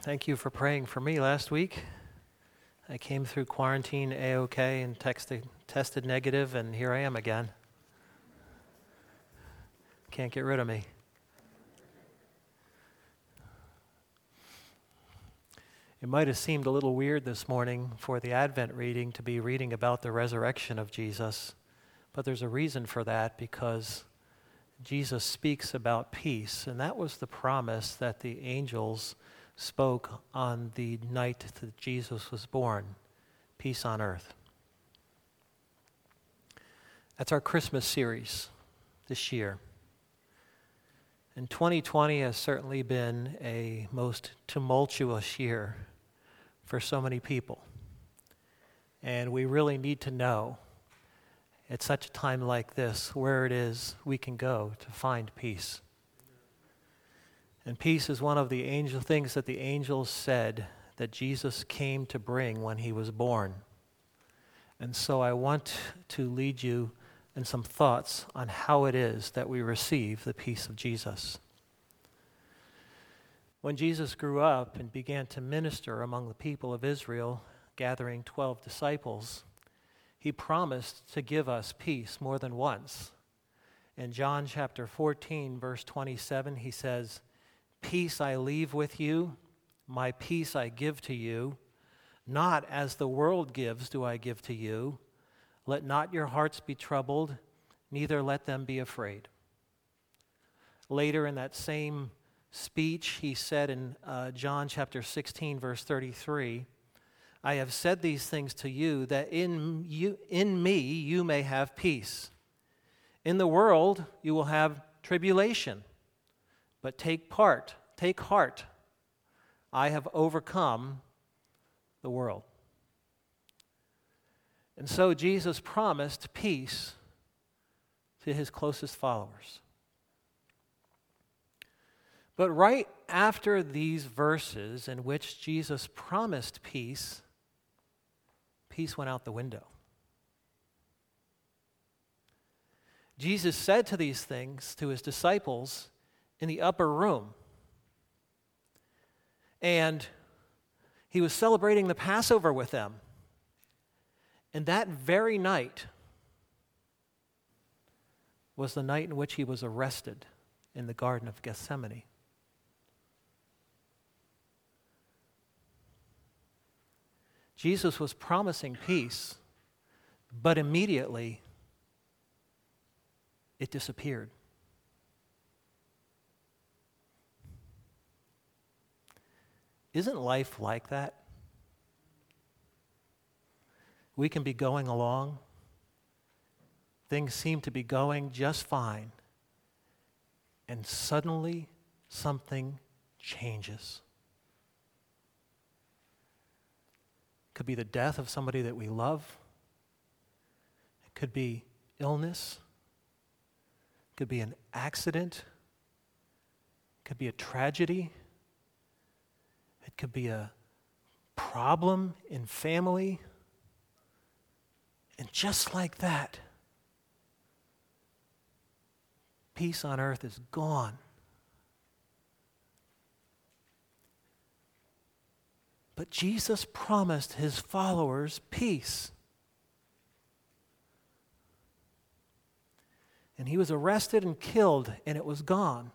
Thank you for praying for me last week. I came through quarantine A-OK and tested negative, and here I am again. Can't get rid of me. It might have seemed a little weird this morning for the Advent reading to be reading about the resurrection of Jesus, but there's a reason for that, because Jesus speaks about peace, and that was the promise that the angels spoke on the night that Jesus was born, peace on earth. That's our Christmas series this year. And 2020 has certainly been a most tumultuous year for so many people. And we really need to know at such a time like this where it is we can go to find peace. And peace is one of the things that the angels said that Jesus came to bring when he was born. And so I want to lead you in some thoughts on how it is that we receive the peace of Jesus. When Jesus grew up and began to minister among the people of Israel, gathering 12 disciples, he promised to give us peace more than once. In John chapter 14, verse 27, he says, "Peace I leave with you, my peace I give to you. Not as the world gives do I give to you. Let not your hearts be troubled, neither let them be afraid." Later in that same speech, he said in John chapter 16, verse 33, "I have said these things to you, that in me you may have peace. In the world you will have tribulation. But take heart, I have overcome the world." And so Jesus promised peace to his closest followers. But right after these verses in which Jesus promised peace, peace went out the window. Jesus said to these things to his disciples in the upper room. And he was celebrating the Passover with them. And that very night was the night in which he was arrested in the Garden of Gethsemane. Jesus was promising peace, but immediately it disappeared. Isn't life like that? We can be going along. Things seem to be going just fine. And suddenly something changes. It could be the death of somebody that we love. It could be illness. It could be an accident. It could be a tragedy. It could be a problem in family. And just like that, peace on earth is gone. But Jesus promised his followers peace. And he was arrested and killed, and it was gone.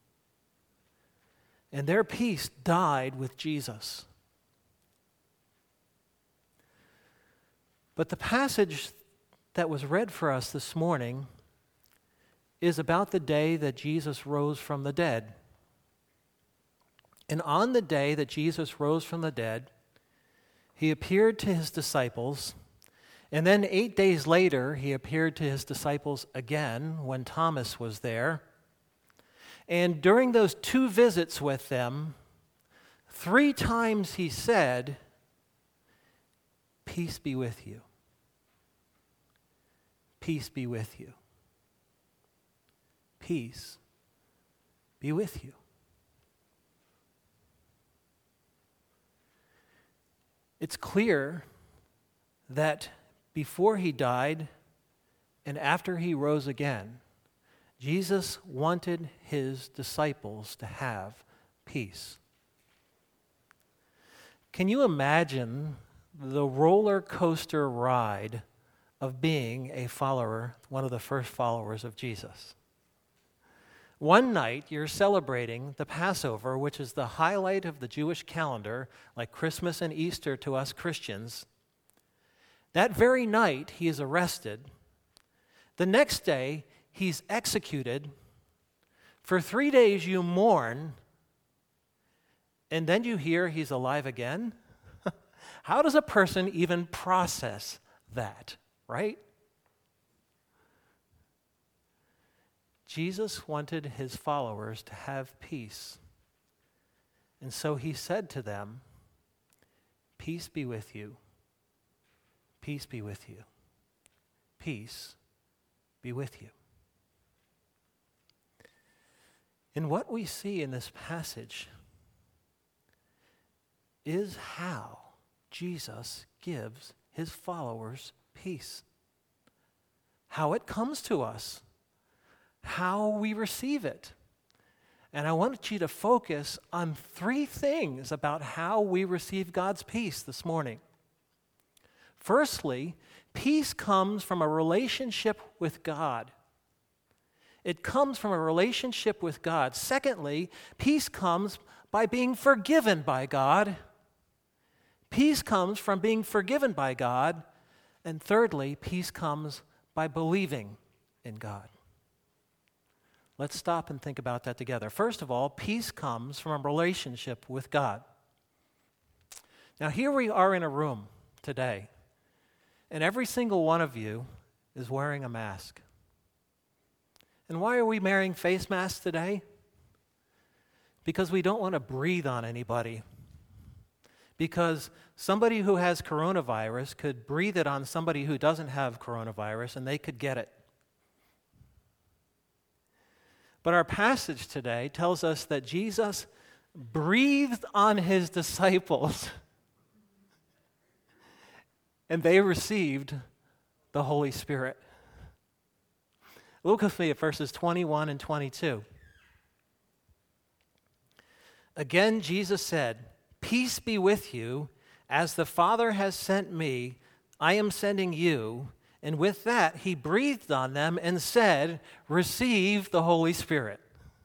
And their peace died with Jesus. But the passage that was read for us this morning is about the day that Jesus rose from the dead. And on the day that Jesus rose from the dead, he appeared to his disciples, and then 8 days later, he appeared to his disciples again when Thomas was there. And during those 2 visits with them, 3 times he said, "Peace be with you. Peace be with you. Peace be with you." It's clear that before he died and after he rose again, Jesus wanted his disciples to have peace. Can you imagine the roller coaster ride of being a follower, one of the first followers of Jesus? One night, you're celebrating the Passover, which is the highlight of the Jewish calendar, like Christmas and Easter to us Christians. That very night, he is arrested. The next day, he's executed. For 3 days, you mourn, and then you hear he's alive again? How does a person even process that, right? Jesus wanted his followers to have peace. And so he said to them, "Peace be with you. Peace be with you. Peace be with you." And what we see in this passage is how Jesus gives his followers peace. How it comes to us. How we receive it. And I want you to focus on 3 things about how we receive God's peace this morning. Firstly, peace comes from a relationship with God. It comes from a relationship with God. Secondly, peace comes by being forgiven by God. Peace comes from being forgiven by God. And thirdly, peace comes by believing in God. Let's stop and think about that together. First of all, peace comes from a relationship with God. Now, here we are in a room today, and every single one of you is wearing a mask. And why are we wearing face masks today? Because we don't want to breathe on anybody. Because somebody who has coronavirus could breathe it on somebody who doesn't have coronavirus, and they could get it. But our passage today tells us that Jesus breathed on his disciples and they received the Holy Spirit. Look with me at verses 21 and 22. Again, Jesus said, "Peace be with you. As the Father has sent me, I am sending you." And with that, he breathed on them and said, "Receive the Holy Spirit."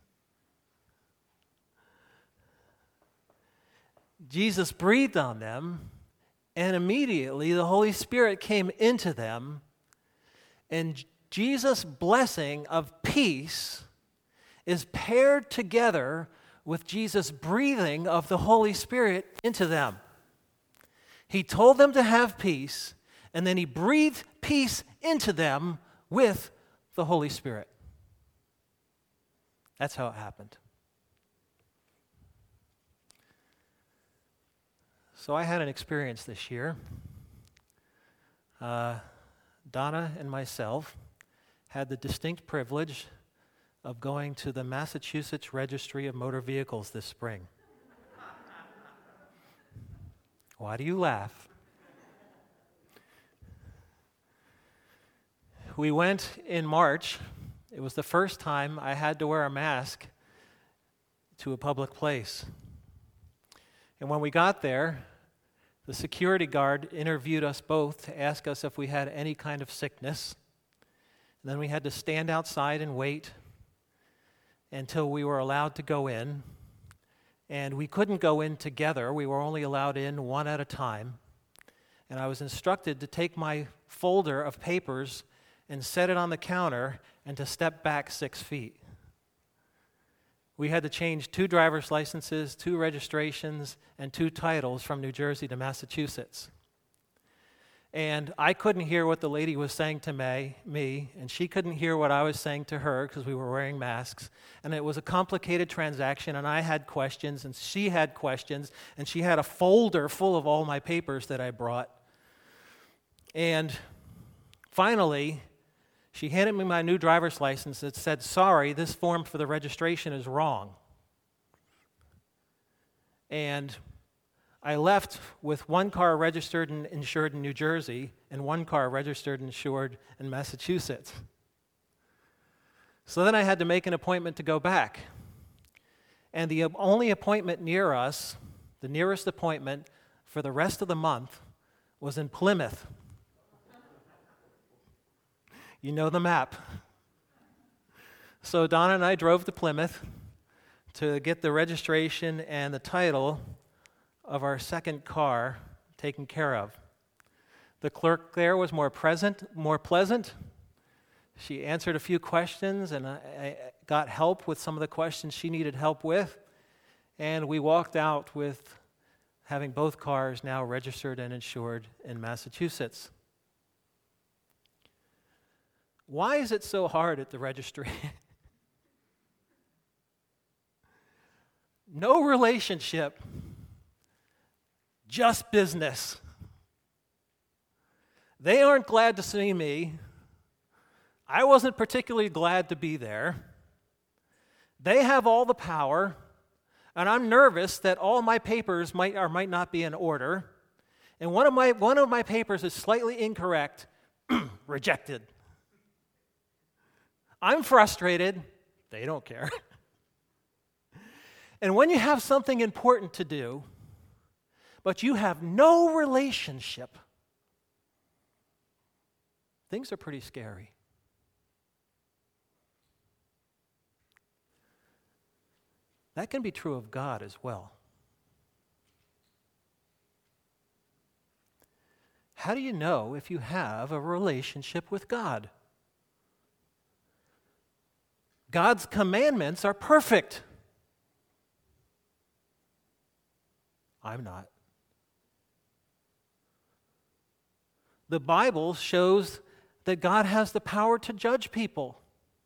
Jesus breathed on them, and immediately the Holy Spirit came into them. And Jesus' blessing of peace is paired together with Jesus' breathing of the Holy Spirit into them. He told them to have peace, and then he breathed peace into them with the Holy Spirit. That's how it happened. So I had an experience this year. Donna and myself had the distinct privilege of going to the Massachusetts Registry of Motor Vehicles this spring. Why do you laugh? We went in March. It was the first time I had to wear a mask to a public place. And when we got there, the security guard interviewed us both to ask us if we had any kind of sickness. And then we had to stand outside and wait until we were allowed to go in. And we couldn't go in together. We were only allowed in one at a time. And I was instructed to take my folder of papers and set it on the counter and to step back 6 feet. We had to change 2 driver's licenses, 2 registrations, and 2 titles from New Jersey to Massachusetts. And I couldn't hear what the lady was saying to me, and she couldn't hear what I was saying to her because we were wearing masks. And it was a complicated transaction, and I had questions, and she had questions, and she had a folder full of all my papers that I brought. And finally, she handed me my new driver's license that said, "Sorry, this form for the registration is wrong." And I left with 1 car registered and insured in New Jersey and 1 car registered and insured in Massachusetts. So then I had to make an appointment to go back. And the only appointment near us, the nearest appointment for the rest of the month was in Plymouth. You know the map. So Donna and I drove to Plymouth to get the registration and the title of our second car taken care of. The clerk there was more pleasant. She answered a few questions, and I got help with some of the questions she needed help with. And we walked out with having both cars now registered and insured in Massachusetts. Why is it so hard at the registry? No relationship, just business. They aren't glad to see me. I wasn't particularly glad to be there. They have all the power, and I'm nervous that all my papers might or might not be in order. And one of my papers is slightly incorrect, rejected. I'm frustrated. They don't care. And when you have something important to do, but you have no relationship, things are pretty scary. That can be true of God as well. How do you know if you have a relationship with God? God's commandments are perfect. I'm not. The Bible shows that God has the power to judge people.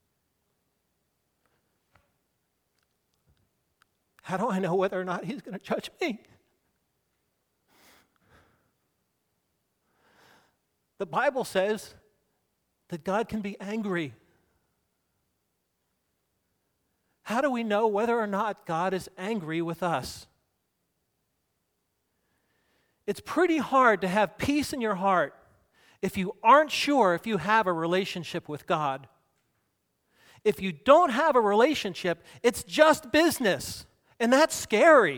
How do I know whether or not He's going to judge me? The Bible says that God can be angry. How do we know whether or not God is angry with us? It's pretty hard to have peace in your heart if you aren't sure if you have a relationship with God. If you don't have a relationship, it's just business, and that's scary.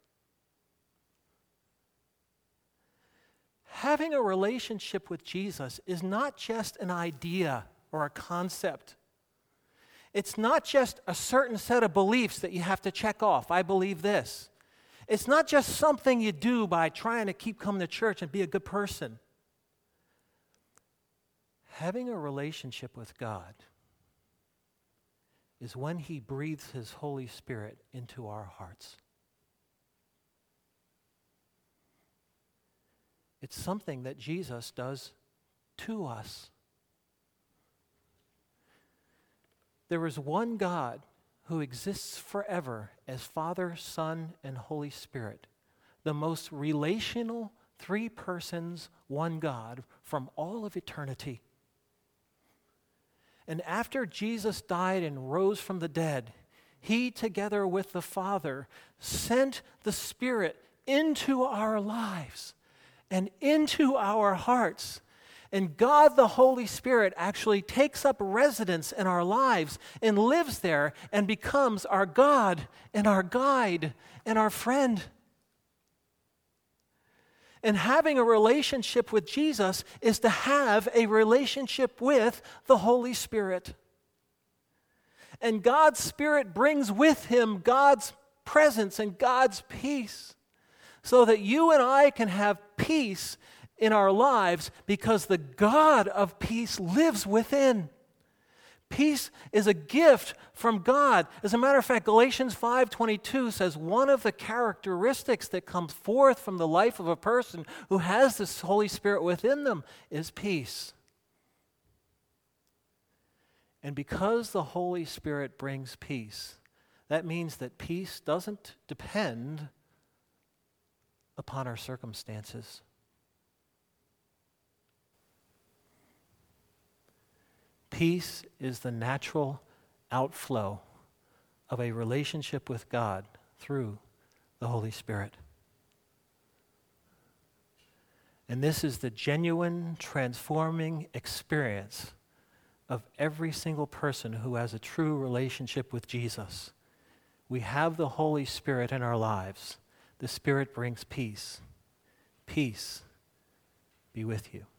Having a relationship with Jesus is not just an idea or a concept. It's not just a certain set of beliefs that you have to check off. I believe this. It's not just something you do by trying to keep coming to church and be a good person. Having a relationship with God is when He breathes His Holy Spirit into our hearts. It's something that Jesus does to us. There is one God who exists forever as Father, Son, and Holy Spirit, the most relational three persons, one God from all of eternity. And after Jesus died and rose from the dead, He, together with the Father, sent the Spirit into our lives and into our hearts. And God, the Holy Spirit, actually takes up residence in our lives and lives there and becomes our God and our guide and our friend. And having a relationship with Jesus is to have a relationship with the Holy Spirit. And God's Spirit brings with Him God's presence and God's peace, so that you and I can have peace in our lives because the God of peace lives within. Peace is a gift from God. As a matter of fact, Galatians 5:22 says one of the characteristics that comes forth from the life of a person who has this Holy Spirit within them is peace. And because the Holy Spirit brings peace, that means that peace doesn't depend upon our circumstances. Peace is the natural outflow of a relationship with God through the Holy Spirit. And this is the genuine, transforming experience of every single person who has a true relationship with Jesus. We have the Holy Spirit in our lives. The Spirit brings peace. Peace be with you.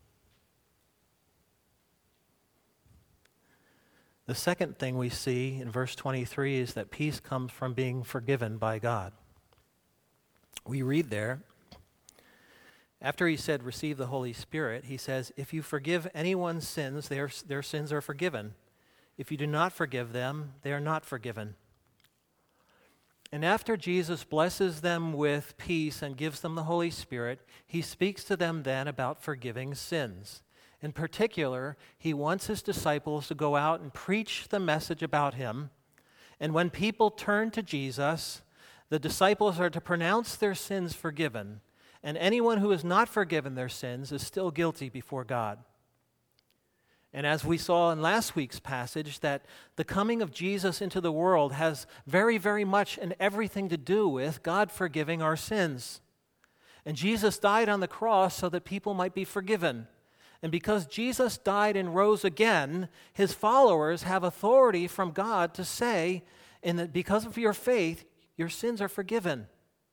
The second thing we see in verse 23 is that peace comes from being forgiven by God. We read there, after he said, receive the Holy Spirit, he says, if you forgive anyone's sins, their sins are forgiven. If you do not forgive them, they are not forgiven. And after Jesus blesses them with peace and gives them the Holy Spirit, he speaks to them then about forgiving sins. In particular, he wants his disciples to go out and preach the message about him. And when people turn to Jesus, the disciples are to pronounce their sins forgiven. And anyone who has not forgiven their sins is still guilty before God. And as we saw in last week's passage, that the coming of Jesus into the world has very, very much and everything to do with God forgiving our sins. And Jesus died on the cross so that people might be forgiven. And because Jesus died and rose again, his followers have authority from God to say, because of your faith, your sins are forgiven.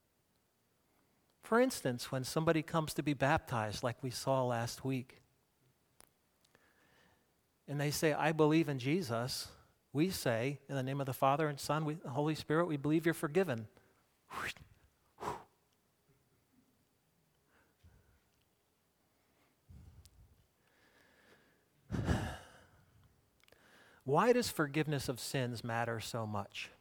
For instance, when somebody comes to be baptized, like we saw last week, and they say, I believe in Jesus, we say, in the name of the Father and Son, the Holy Spirit, we believe you're forgiven. Why does forgiveness of sins matter so much?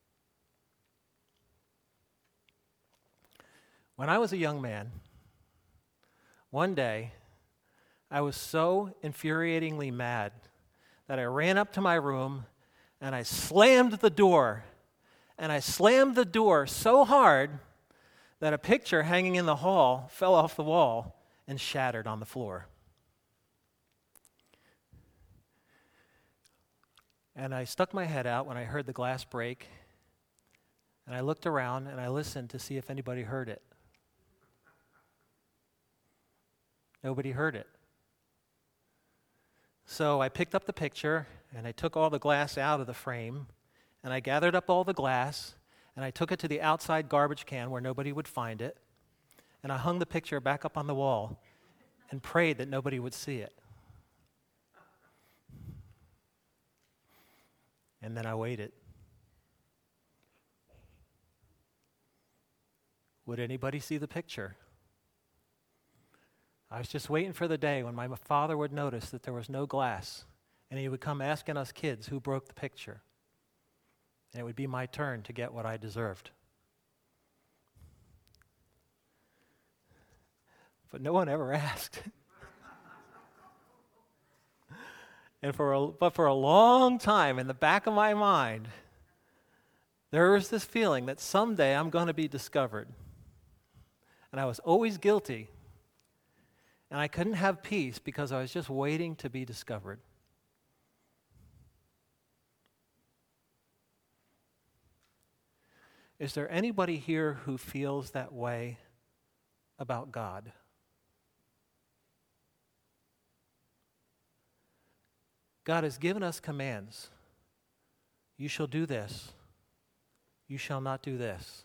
When I was a young man, one day, I was so infuriatingly mad that I ran up to my room and I slammed the door. And I slammed the door so hard that a picture hanging in the hall fell off the wall and shattered on the floor. And I stuck my head out when I heard the glass break, and I looked around and I listened to see if anybody heard it. Nobody heard it. So I picked up the picture, and I took all the glass out of the frame, and I gathered up all the glass, and I took it to the outside garbage can where nobody would find it, and I hung the picture back up on the wall and prayed that nobody would see it. And then I waited. Would anybody see the picture? I was just waiting for the day when my father would notice that there was no glass, and he would come asking us kids who broke the picture. And it would be my turn to get what I deserved. But no one ever asked. But for a long time, in the back of my mind, there was this feeling that someday I'm going to be discovered. And I was always guilty. And I couldn't have peace because I was just waiting to be discovered. Is there anybody here who feels that way about God? God has given us commands. You shall do this. You shall not do this.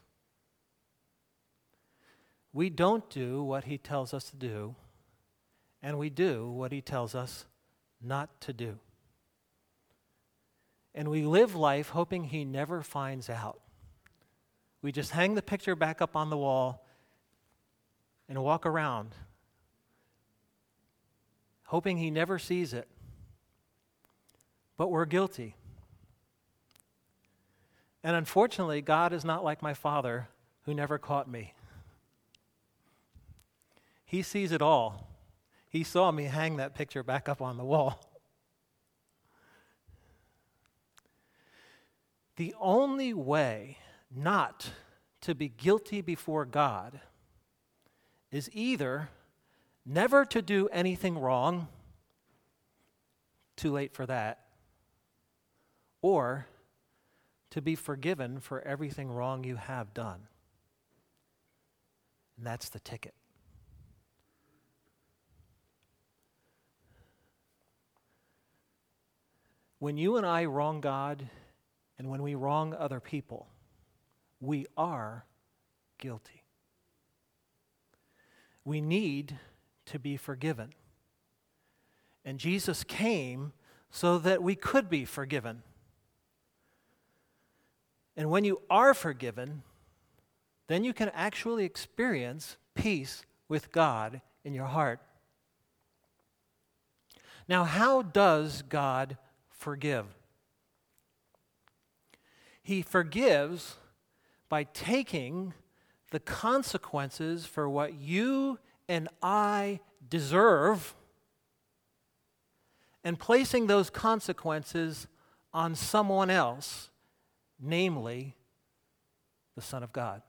We don't do what he tells us to do, and we do what he tells us not to do. And we live life hoping he never finds out. We just hang the picture back up on the wall and walk around, hoping he never sees it. But we're guilty. And unfortunately, God is not like my father who never caught me. He sees it all. He saw me hang that picture back up on the wall. The only way not to be guilty before God is either never to do anything wrong, too late for that, or to be forgiven for everything wrong you have done. And that's the ticket. When you and I wrong God, and when we wrong other people, we are guilty. we need to be forgiven. And Jesus came so that we could be forgiven. And when you are forgiven, then you can actually experience peace with God in your heart. Now, how does God forgive? He forgives by taking the consequences for what you and I deserve and placing those consequences on someone else, namely the Son of God.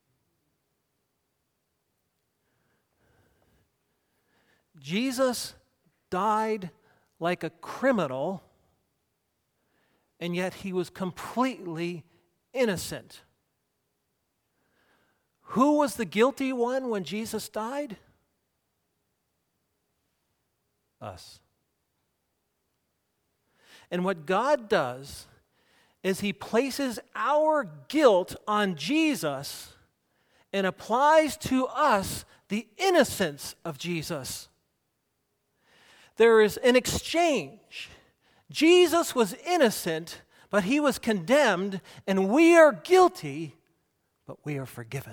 Jesus died like a criminal, and yet he was completely innocent. Who was the guilty one when Jesus died? Us. And what God does is he places our guilt on Jesus and applies to us the innocence of Jesus. There is an exchange. Jesus was innocent, but he was condemned, and we are guilty, but we are forgiven.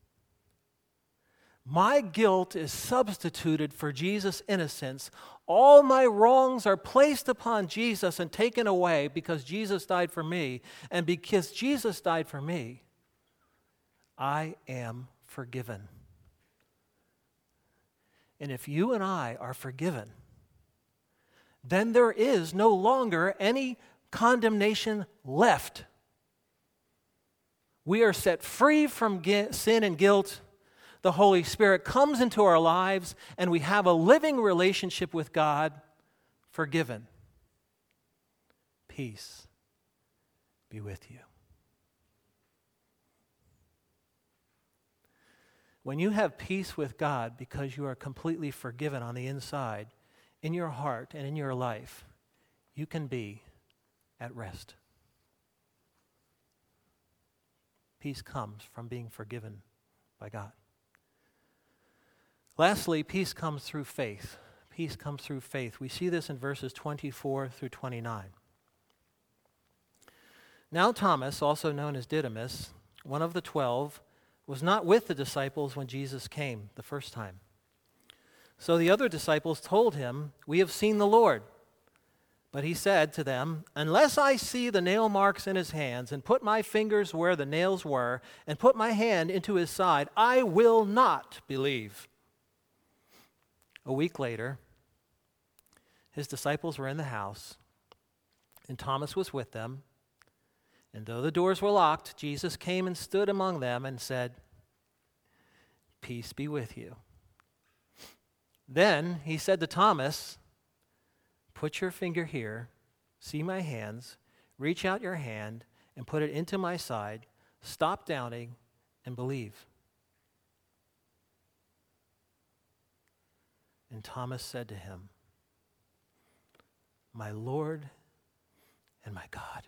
My guilt is substituted for Jesus' innocence. All my wrongs are placed upon Jesus and taken away because Jesus died for me. And because Jesus died for me, I am forgiven. And if you and I are forgiven, then there is no longer any condemnation left. We are set free from sin and guilt. The Holy Spirit comes into our lives, and we have a living relationship with God, forgiven. Peace be with you. When you have peace with God because you are completely forgiven on the inside, in your heart and in your life, you can be at rest. Peace comes from being forgiven by God. Lastly, peace comes through faith. Peace comes through faith. We see this in verses 24 through 29. Now Thomas, also known as Didymus, one of the 12, was not with the disciples when Jesus came the first time. So the other disciples told him, "We have seen the Lord." But he said to them, "Unless I see the nail marks in his hands and put my fingers where the nails were and put my hand into his side, I will not believe." A week later, his disciples were in the house, and Thomas was with them. And though the doors were locked, Jesus came and stood among them and said, "Peace be with you." Then he said to Thomas, "Put your finger here, see my hands, reach out your hand and put it into my side. Stop doubting and believe." And Thomas said to him, "My Lord and my God."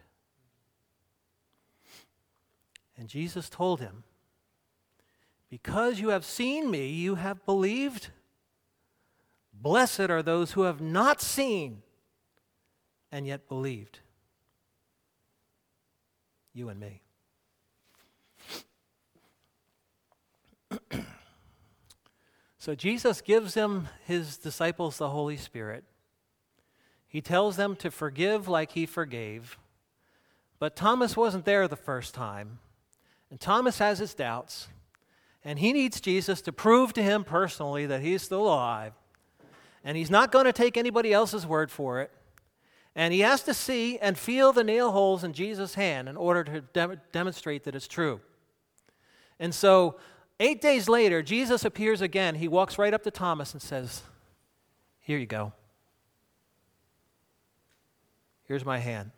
And Jesus told him, "Because you have seen me, you have believed. Blessed are those who have not seen and yet believed." You and me. So Jesus gives his disciples the Holy Spirit. He tells them to forgive like he forgave. But Thomas wasn't there the first time. And Thomas has his doubts. And he needs Jesus to prove to him personally that he's still alive. And he's not going to take anybody else's word for it. And he has to see and feel the nail holes in Jesus' hand in order to demonstrate that it's true. And so 8 days later, Jesus appears again. He walks right up to Thomas and says, "Here you go. Here's my hand.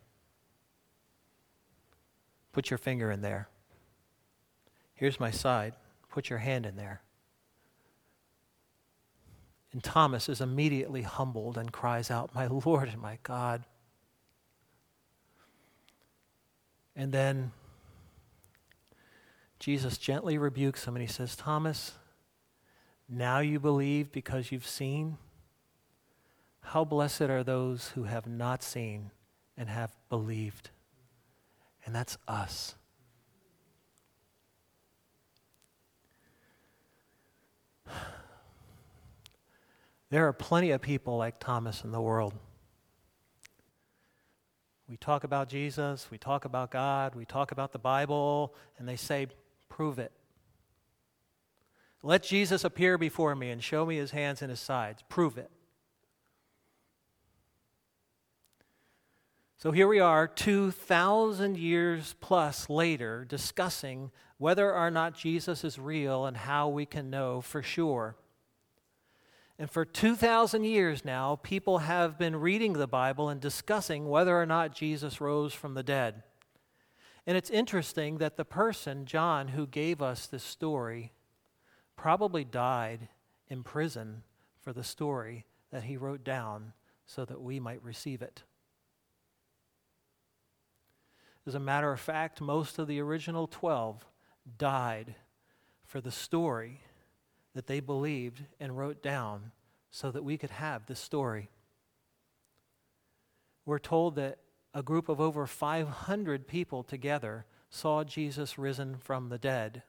Put your finger in there. Here's my side. Put your hand in there." And Thomas is immediately humbled and cries out, "My Lord and my God." And then Jesus gently rebukes him and he says, "Thomas, Now you believe because you've seen. How blessed are those who have not seen and have believed. And that's us. There are plenty of people like Thomas in the world. We talk about Jesus, we talk about God, we talk about the Bible, and they say, prove it. Let Jesus appear before me and show me his hands and his sides. Prove it. So here we are, 2,000 years plus later, discussing whether or not Jesus is real and how we can know for sure. And for 2,000 years now, people have been reading the Bible and discussing whether or not Jesus rose from the dead. And it's interesting that the person, John, who gave us this story, probably died in prison for the story that he wrote down so that we might receive it. As a matter of fact, most of the original 12 died for the story that they believed and wrote down so that we could have this story. We're told that a group of over 500 people together saw Jesus risen from the dead.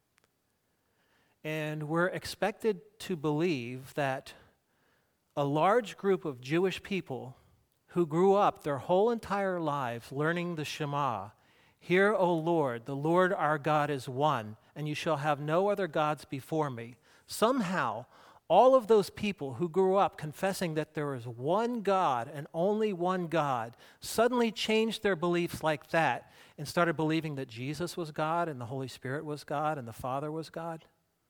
And we're expected to believe that a large group of Jewish people who grew up their whole entire lives learning the Shema, "Hear, O Lord, the Lord our God is one, and you shall have no other gods before me." Somehow, all of those people who grew up confessing that there is one God and only one God suddenly changed their beliefs like that and started believing that Jesus was God and the Holy Spirit was God and the Father was God.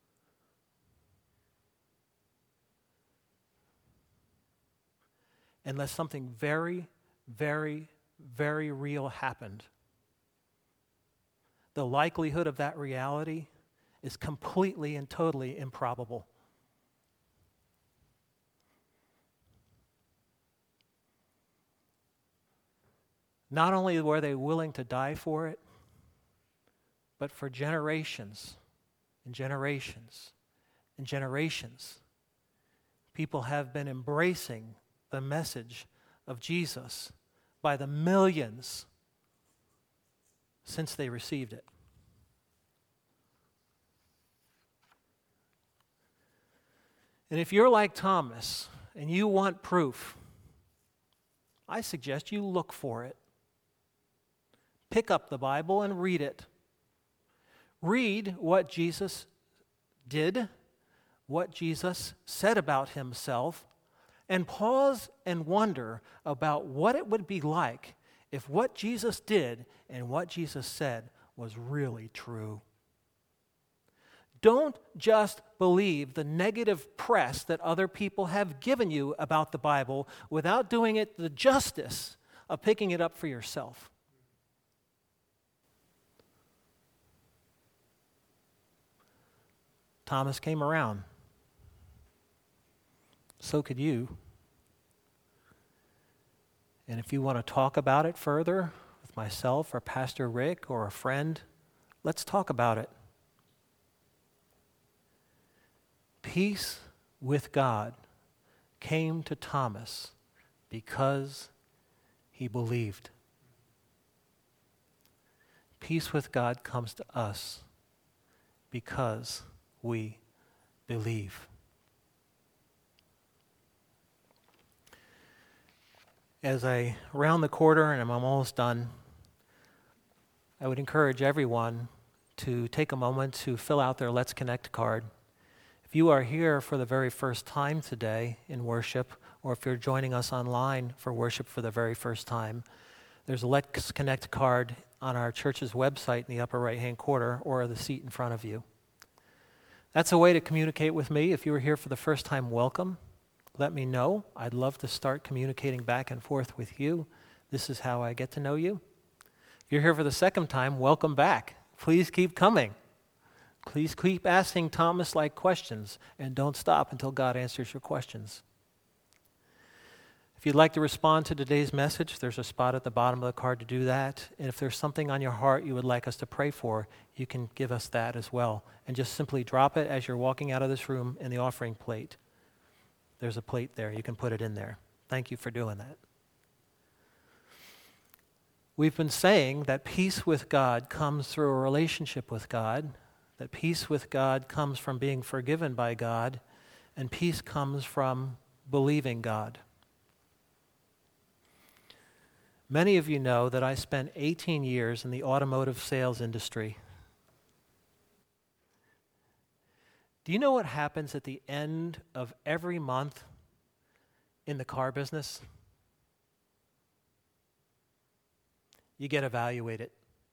Unless something very, very, very real happened, the likelihood of that reality is completely and totally improbable. Not only were they willing to die for it, but for generations and generations and generations, people have been embracing the message of Jesus by the millions since they received it. And if you're like Thomas and you want proof, I suggest you look for it. Pick up the Bible and read it. Read what Jesus did, what Jesus said about himself, and pause and wonder about what it would be like if what Jesus did and what Jesus said was really true. Don't just believe the negative press that other people have given you about the Bible without doing it the justice of picking it up for yourself. Thomas came around. So could you. And if you want to talk about it further with myself or Pastor Rick or a friend, let's talk about it. Peace with God came to Thomas because he believed. Peace with God comes to us because we believe. As I round the corner and I'm almost done, I would encourage everyone to take a moment to fill out their Let's Connect card. If you are here for the very first time today in worship, or if you're joining us online for worship for the very first time, there's a Let's Connect card on our church's website in the upper right-hand corner or the seat in front of you. That's a way to communicate with me. If you were here for the first time, welcome. Let me know. I'd love to start communicating back and forth with you. This is how I get to know you. If you're here for the second time, welcome back. Please keep coming. Please keep asking Thomas-like questions, and don't stop until God answers your questions. If you'd like to respond to today's message, there's a spot at the bottom of the card to do that. And if there's something on your heart you would like us to pray for, you can give us that as well. And just simply drop it as you're walking out of this room in the offering plate. There's a plate there. You can put it in there. Thank you for doing that. We've been saying that peace with God comes through a relationship with God, that peace with God comes from being forgiven by God, and peace comes from believing God. Many of you know that I spent 18 years in the automotive sales industry. Do you know what happens at the end of every month in the car business? You get evaluated.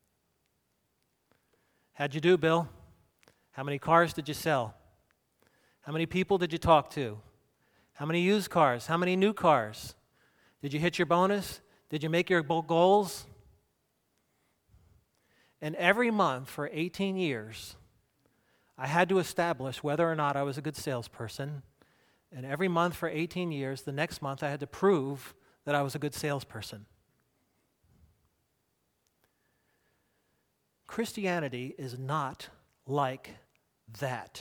How'd you do, Bill? How many cars did you sell? How many people did you talk to? How many used cars? How many new cars? Did you hit your bonus? Did you make your goals? And every month for 18 years, I had to establish whether or not I was a good salesperson. And every month for 18 years, the next month I had to prove that I was a good salesperson. Christianity is not like that.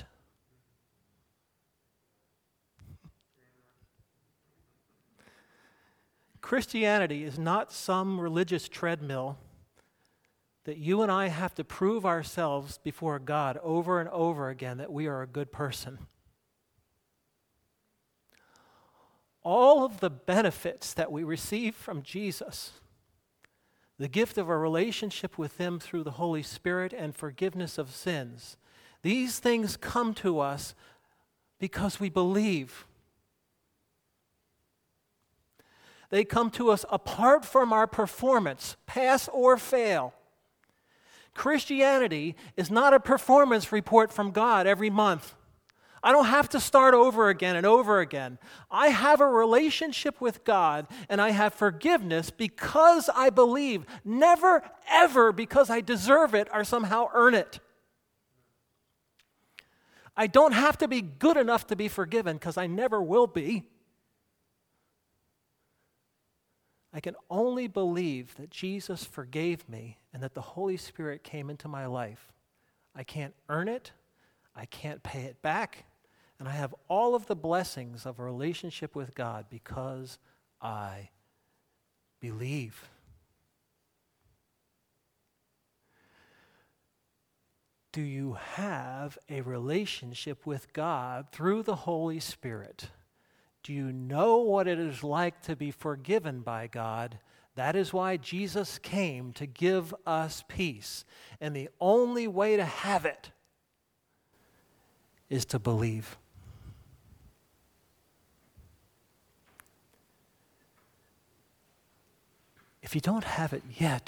Christianity is not some religious treadmill that you and I have to prove ourselves before God over and over again that we are a good person. All of the benefits that we receive from Jesus, the gift of a relationship with Him through the Holy Spirit and forgiveness of sins, these things come to us because we believe. They come to us apart from our performance, pass or fail. Christianity is not a performance report from God every month. I don't have to start over again and over again. I have a relationship with God and I have forgiveness because I believe, never ever because I deserve it or somehow earn it. I don't have to be good enough to be forgiven because I never will be. I can only believe that Jesus forgave me and that the Holy Spirit came into my life. I can't earn it. I can't pay it back. And I have all of the blessings of a relationship with God because I believe. Do you have a relationship with God through the Holy Spirit? Do you know what it is like to be forgiven by God? That is why Jesus came to give us peace. And the only way to have it is to believe. If you don't have it yet,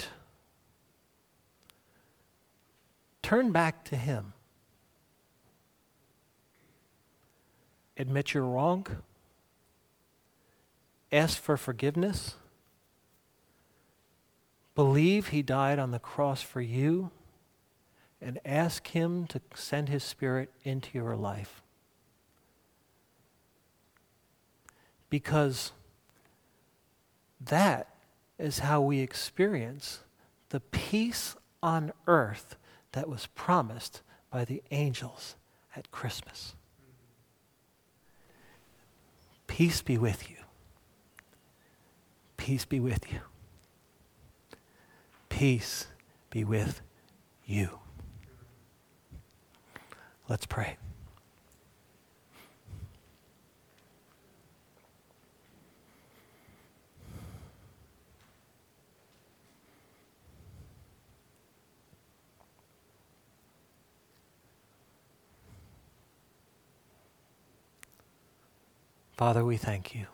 turn back to Him. Admit you're wrong. Ask for forgiveness. Believe He died on the cross for you. And ask Him to send His Spirit into your life. Because that is how we experience the peace on earth that was promised by the angels at Christmas. Peace be with you. Peace be with you. Peace be with you. Let's pray. Father, we thank you.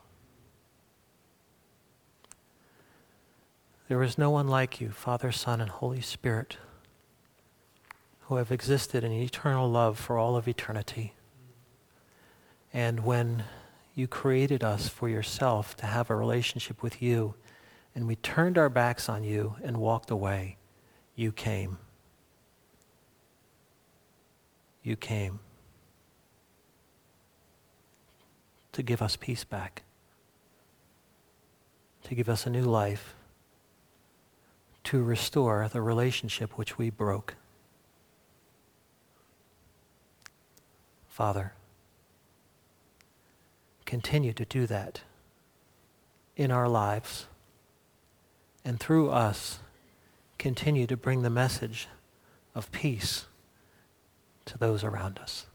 There is no one like you, Father, Son, and Holy Spirit, who have existed in eternal love for all of eternity. And when you created us for yourself to have a relationship with you, and we turned our backs on you and walked away, you came. You came to give us peace back. to give us a new life, to restore the relationship which we broke. Father, continue to do that in our lives, and through us, continue to bring the message of peace to those around us.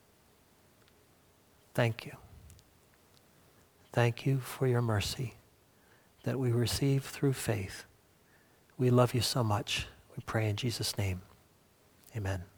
Thank you. Thank you for your mercy that we receive through faith. We love you so much. We pray in Jesus' name. Amen.